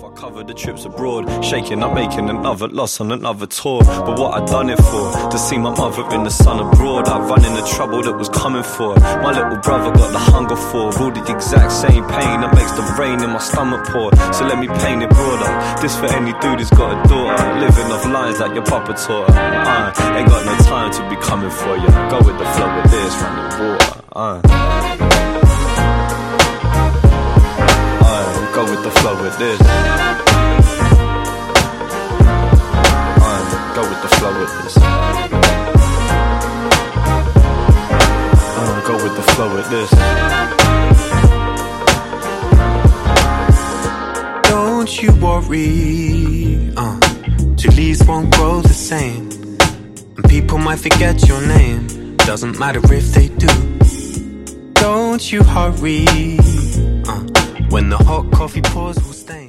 I covered the trips abroad, shaking up, making another loss on another tour. But what I done it for? To see my mother in the sun abroad. I run in the trouble that was coming for. My little brother got the hunger for all the exact same pain that makes the rain in my stomach pour. So let me paint it broader. This for any dude who's got a daughter, living off lines like your papa taught her. Ain't got no time to be coming for you. Go with the flow with this, run the water. Go with the flow with this. Go with the flow with this. Go with the flow with this. Don't you worry, two leaves won't grow the same, and people might forget your name. Doesn't matter if they do. Don't you hurry, when the hot coffee pours will stain.